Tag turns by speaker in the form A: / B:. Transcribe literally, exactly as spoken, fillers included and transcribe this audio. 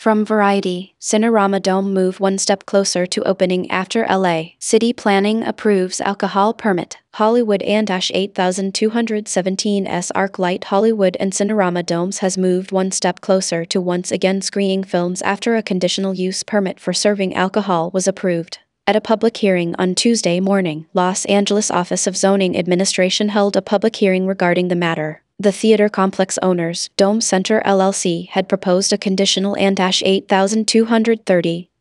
A: From Variety, Cinerama Dome move one step closer to opening after L A City Planning approves alcohol permit. Hollywood and eight thousand two hundred seventeen S ArcLight Hollywood and Cinerama Domes has moved one step closer to once again screening films after a conditional use permit for serving alcohol was approved. At a public hearing on Tuesday morning, Los Angeles Office of Zoning Administration held a public hearing regarding the matter. The theater complex owners, Dome Center L L C, had proposed a conditional and eight thousand two hundred thirty